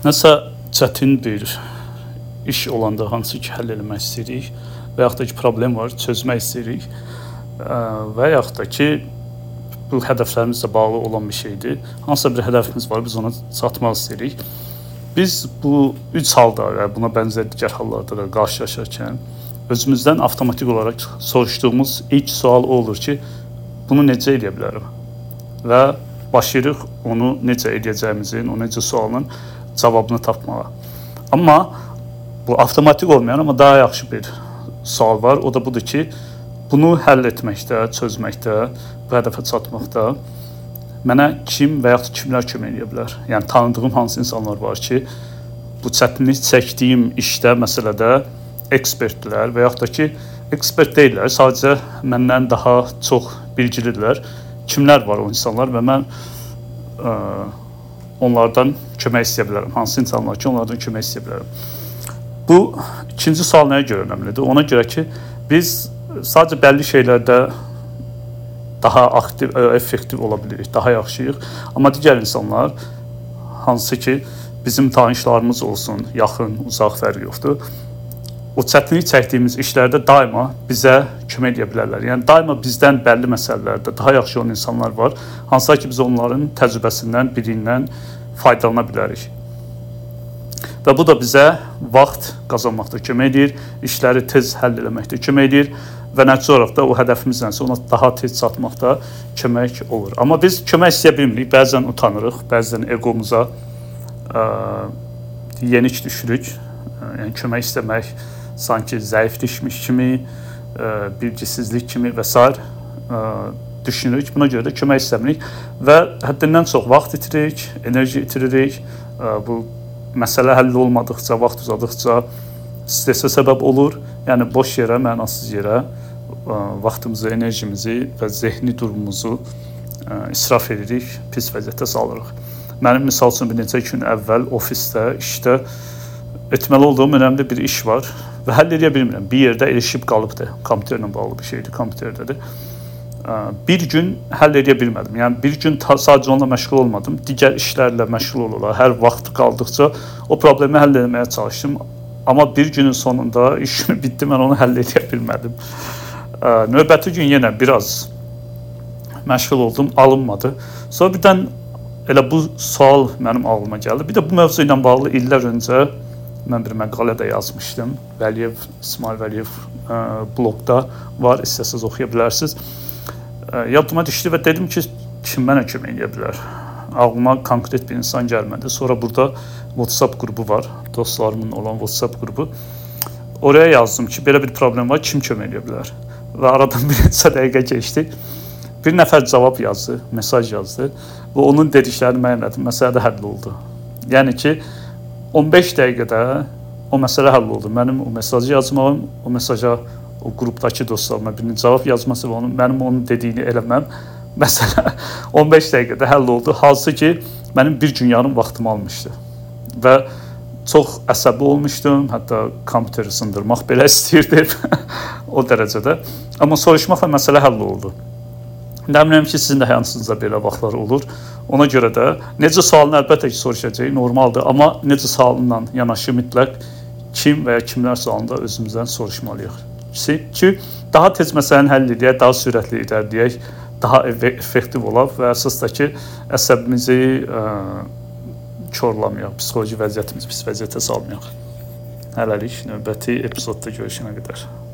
Nəsə çətin bir iş olanda hansı ki həll etmək istəyirik və yaxud da ki problem var, çözmək istəyirik və yaxud da ki bu hədəflərimizlə bağlı olan bir şeydir. Hansısa bir hədəfimiz var, biz ona çatmaq istəyirik. Biz bu üç halda və buna bənzər digər hallarda da qarşılaşarkən özümüzdən avtomatik olaraq soruşduğumuz ilk sual o olur ki, bunu necə edə bilərəm? Və başlayırıq onu necə edəcəyimizin, o necə sualın cavabını tapmağa. Amma bu avtomatik olmayan, amma daha yaxşı bir sual var. O da budur ki, bunu həll etməkdə, çözməkdə, bu hədəfə çatmaqda mənə kim və yaxud kimlər kömək edə bilər? Yəni tanıdığım hansı insanlar var ki, bu çətinlik çəkdiyim işdə, məsələdə ekspertdirlər və yaxud da ki, ekspert deyirlər, sadəcə məndən daha çox bilgilidirlər. Kimlər var o insanlar və mən onlardan kömək istəyə bilərəm. Hansı insanlar ki, onlardan kömək istəyə bilərəm. Bu ikinci sual nəyə görə önəmlidir? Ona görə ki, biz sadəcə bəlli şeylərdə daha aktiv, effektiv ola bilirik, daha yaxşıyıq. Amma digər insanlar, hansı ki, bizim tanışlarımız olsun, yaxın, uzaq fərqi yoxdur. O çətinlik çəkdiyimiz işlərdə daima bizə kömək edə bilərlər. Yəni, daima bizdən bəlli məsələlərdə daha yaxşı olan insanlar var. Hansısa ki, biz onların təcrübəsindən, biliyindən faydalana bilərik. Və bu da bizə vaxt qazanmaqda kömək edir, işləri tez həll eləməkdə kömək edir və nəticə olaraq da o hədəfimizlənsə ona daha tez çatmaqda kömək olur. Amma biz kömək istəyə bilmirik, bəzən utanırıq, bəzən egomuza yenik düşürük. Yəni, kömək istəmək sanki zəifləşmiş kimi, bilgisizlik kimi və s. düşünürük. Buna görə də kömək istəmirik və həddindən çox vaxt itiririk, enerji itiririk. Bu məsələ həll olmadıqca, vaxt uzadıqca stresə səbəb olur. Yəni, boş yerə, mənasız yerə vaxtımızı, enerjimizi və zehni durumumuzu israf edirik, pis vəziyyətə salırıq. Mənim misal üçün bir neçə gün əvvəl ofisdə, işdə etməli olduğum önəmli bir iş var və həll edə bilmirəm. Bir yerdə ilişib qalıbdır, kompüterlə bağlı bir şeydir, kompüterdədir. Bir gün həll edə bilmədim. Yəni, bir gün sadəcə onunla məşğul olmadım, digər işlərlə məşğul olurlar. Hər vaxt qaldıqca o problemi həll etməyə çalışdım. Amma bir günün sonunda iş günü bitdi, mən onu həll edə bilmədim. Növbəti gün yenə biraz məşğul oldum, alınmadı. Sonra birdən elə bu sual mənim ağlıma gəldi. Bir də bu mövzu ilə bağlı illər öncə mən bir məqalə də yazmışdım. İsmail Vəliyev blogda var, istəsəz oxuya bilərsiniz. Yadıma düşdü və dedim ki, kim mənə kömək edə bilər? Ağlıma konkret bir insan gəlmədi. Sonra burada WhatsApp qrupu var, dostlarımın olan WhatsApp qrupu. Oraya yazdım ki, belə bir problem var, kim kömək edə bilər? Və aradan bir neçə dəqiqə keçdi. Bir nəfər cavab yazdı, mesaj yazdı və onun dediklərini mən elədim, məsələ də həll oldu. Yəni ki, 15 dəqiqədə o məsələ həll oldu. Mənim o mesajı yazmağım, o mesaja o qrupdakı dostlarıma birinin cavab yazması və mənim onun dediyini eləməm, məsələ 15 dəqiqədə həll oldu. Hansı ki, mənim bir gün yarım vaxtımı almışdı. Və çox əsəbi olmuşdum, hətta kompüteri sındırmaq belə istəyirdim o dərəcədə. Amma soruşmaqla məsələ həll oldu. Əminəm ki, sizin də həyatınızda belə vaxtlar olur. Ona görə də necə sualını əlbəttə ki, soruşacaq, normaldır. Amma necə sualınla yanaşı mütləq kim və ya kimlər sualında özümüzdən soruşmalıyıq. Ki, daha tez məsələni həll edək, daha sürətli edək, daha effektiv olaq və əsas da ki, əsəbimizi korlamayaq, psixoloji vəziyyətimizi pis vəziyyətə salmayaq. Hələlik növbəti epizodda görüşənə qədər.